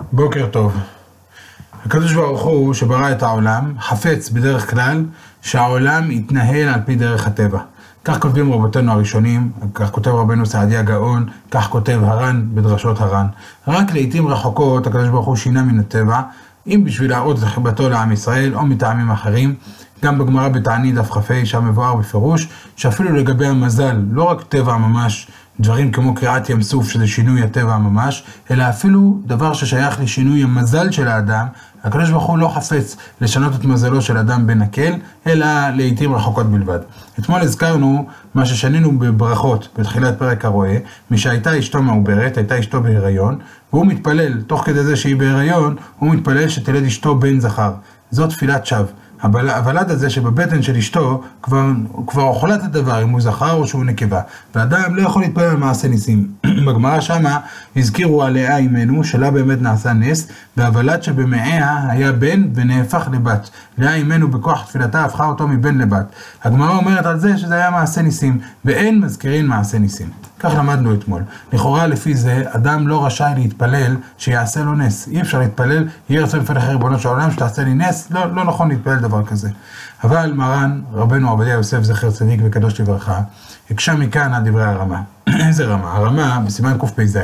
בוקר טוב. הקדוש ברוך הוא שברא את העולם חפץ בדרך כלל שהעולם יתנהל על פי דרך הטבע. כך כותבים רבותינו הראשונים, כך כותב רבנו סעדיה גאון, כך כותב הר"ן בדרשות הר"ן. רק לעתים רחוקות הקדוש ברוך הוא שינה מן הטבע, אם בשביל להראות את חיבתו לעם ישראל או מטעמים אחרים. גם בגמרא בתענית דף כ"ה שם מבואר בפירוש שאפילו לגבי המזל, לא רק טבע ממש, דברים כמו קריעת ים סוף שזה שינוי הטבע ממש, אלא אפילו דבר ששייך לשינוי המזל של האדם, הקדוש ברוך הוא לא חפץ לשנות את מזלו של אדם בנקל, אלא לעתים רחוקות בלבד. אתמול הזכרנו מה ששנינו בברכות בתחילת פרק הרואה, משהייתה אשתו מעוברת, הייתה אשתו בהיריון, והוא מתפלל, תוך כדי זה שהיא בהיריון, הוא מתפלל שתלד אשתו בן זכר. זאת תפילת שווא. הוולד הזה שבבטן של אשתו כבר אוכלת את הדבר אם הוא זכר או שהוא נקבה, ואדם לא יכול להתפלל על מעשה ניסים. בגמרא שמה הזכירו על לאה אימנו שלה באמת נעשה נס, והוולד שבמעיה היה בן ונהפך לבת. לאה אימנו בכוח תפילתה הפכה אותו מבן לבת. הגמרא אומרת על זה שזה היה מעשה ניסים, ואין מזכירים מעשה ניסים. כך למדנו אתמול. לכאורה לפי זה אדם לא רשאי להתפלל שיעשה לו נס. אי אפשר להתפלל, יהיה רצון לפני אחרי ריבונו של העולם שתעשה לי נס, לא נכון להתפלל דבר כזה. אבל מרן, רבנו עובדיה יוסף זכר צדיק וקדוש לברכה, הקשה מכאן על דברי הרמה. איזה רמה? הרמה בסימן קפ"ז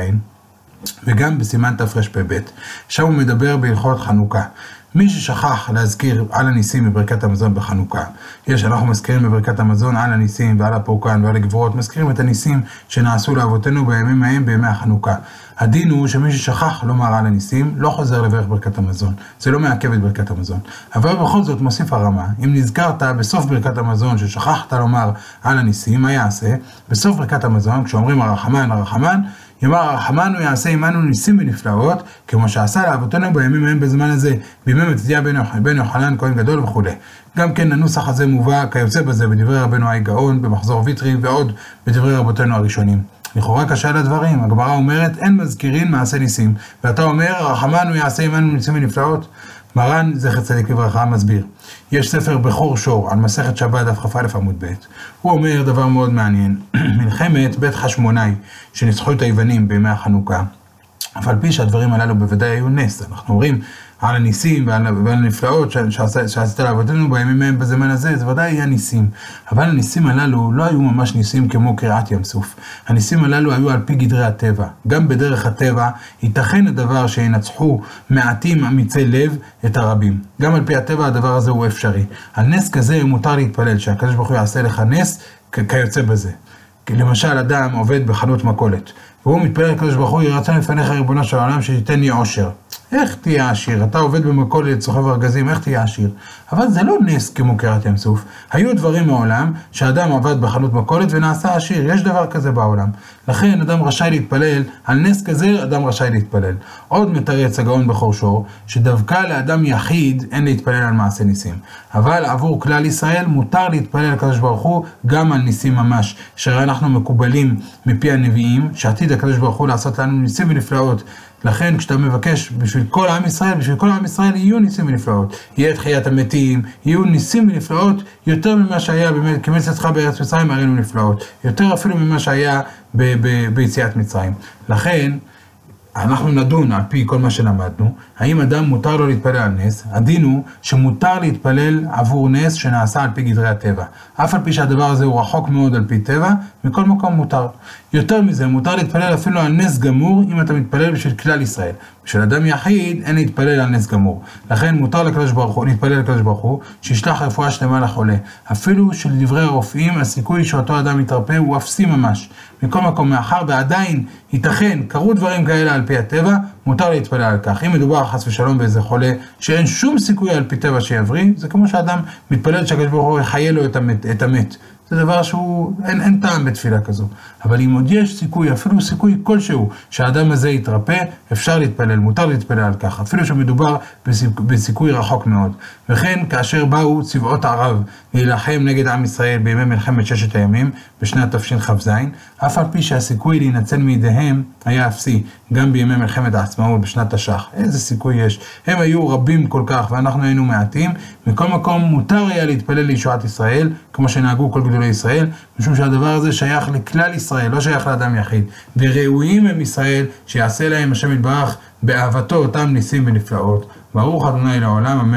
וגם בסימן תרפ"ב, שם הוא מדבר בהלכות חנוכה. מי ששכח להזכיר על הניסים בברכת המזון בחנוכה, אנחנו מזכירים בברכת המזון על הניסים ועל הפורקן ועל הגבורות, מזכירים את הניסים שנעשו לאבותינו בימים ההם בימי החנוכה. הדין הוא שמי ששכח לומר על הניסים לא חוזר לברך ברכת המזון, זה לא מעכב את ברכת המזון. אבל בכל זאת מוסיף הרמה, אם נזכרת בסוף ברכת המזון ששכחת לומר על הניסים, מה יעשה? בסוף ברכת המזון כשאומרים הרחמן הרחמן, יאמר הרחמן הוא יעשה עמנו ניסים ונפלאות, כמו שעשה לאבותינו בימים ההם בזמן הזה, בימי מצדיה בן יוחנן כהן גדול וכו'. גם כן הנוסח הזה מובא כיוצא בזה בדברי רבנו הגאון, במחזור ויטרי ועוד בדברי רבותינו הראשונים. לכאורה קשה לדברים, הגמרא אומרת אין מזכירים מעשה ניסים, ואתה אומר הרחמן הוא יעשה עמנו ניסים ונפלאות. מרן זכר צדיק לברכה מסביר. יש ספר בכור שור על מסכת שבת דף כ"א עמוד ב'. הוא אומר דבר מאוד מעניין. מלחמת בית חשמונאי שניצחו את היוונים בימי החנוכה. אף על פי שהדברים הללו בוודאי היו נס. אנחנו אומרים על הניסים ועל הנפלאות שעשית לאבותינו בימים מהם בזמן הזה, זה ודאי היה ניסים. אבל הניסים הללו לא היו ממש ניסים כמו קריעת ים סוף. הניסים הללו היו על פי גדרי הטבע. גם בדרך הטבע ייתכן הדבר שינצחו מעטים אמיצי לב את הרבים. גם על פי הטבע הדבר הזה הוא אפשרי. על נס כזה מותר להתפלל שהקדוש ברוך הוא יעשה לך נס כיוצא בזה. למשל אדם עובד בחנות מכולת, והוא מתפלל לקדוש ברוך הוא ירצה לפניך ריבונו של העולם שתיתן לי עושר. איך תהיה עשיר? אתה עובד במכולת סוחב ארגזים, איך תהיה עשיר? אבל זה לא נס כמו קריעת ים סוף. היו דברים מעולם שאדם עבד בחנות מכולת ונעשה עשיר, יש דבר כזה בעולם. לכן אדם רשאי להתפלל, על נס כזה אדם רשאי להתפלל. עוד מתרץ הגאון בכור שור, שדווקא לאדם יחיד אין להתפלל על מעשה ניסים. אבל עבור כלל ישראל מותר להתפלל לקדוש ברוך הוא גם על ניסים ממש, שהרי אנחנו מקובלים מפי הנביאים, שעתיד הקדוש ברוך הוא לעשות לנו ניסים ונפלאות. לכן כשאתה מבקש בשביל כל עם ישראל יהיו ניסים ונפלאות. יהיה תחיית המתים, יהיו ניסים ונפלאות יותר ממה שהיה באמת, כמצאתך בארץ מצרים הראינו נפלאות. יותר אפילו ממה שהיה ביציאת מצרים. לכן אנחנו נדון על פי כל מה שלמדנו, האם אדם מותר לו להתפלל על נס. הדין הוא שמותר להתפלל עבור נס שנעשה על פי גדרי הטבע. אף על פי שהדבר הזה הוא רחוק מאוד על פי טבע, מכל מקום מותר. יותר מזה, מותר להתפלל אפילו על נס גמור אם אתה מתפלל בשביל כלל ישראל. בשביל אדם יחיד אין להתפלל על נס גמור. לכן מותר להתפלל לקדוש ברוך הוא שישלח רפואה שלמה לחולה. אפילו שלדברי הרופאים הסיכוי שאותו אדם יתרפא הוא אפסי ממש. מכל מקום מאחר ועדיין ייתכן, קרו דברים כאלה על פי הטבע, מותר להתפלל על כך. אם מדובר חס ושלום באיזה חולה שאין שום סיכוי על פי טבע שיבריא, זה כמו שאדם מתפלל שהקדוש ברוך הוא יחיה לו את המת. זה דבר שהוא, אין טעם בתפילה כזו. אבל אם עוד יש סיכוי, אפילו סיכוי כלשהו, שהאדם הזה יתרפא, אפשר להתפלל, מותר להתפלל על כך, אפילו שמדובר בסיכוי רחוק מאוד. וכן, כאשר באו צבאות ערב להילחם נגד עם ישראל בימי מלחמת ששת הימים, בשנת תשכ"ז, אף על פי שהסיכוי להינצל מידיהם היה אפסי, גם בימי מלחמת העצמאות בשנת תש"ח. איזה סיכוי יש? הם היו רבים כל כך ואנחנו היינו מעטים. מכל מקום מותר היה להתפלל לישועת ישראל, כמו שנהגו כל גדולי ישראל, משום שהדבר הזה שייך לכלל ישראל, לא שייך לאדם יחיד. וראויים הם ישראל שיעשה להם השם יתברך באהבתו אותם ניסים ונפלאות. ברוך ה' לעולם, אמן.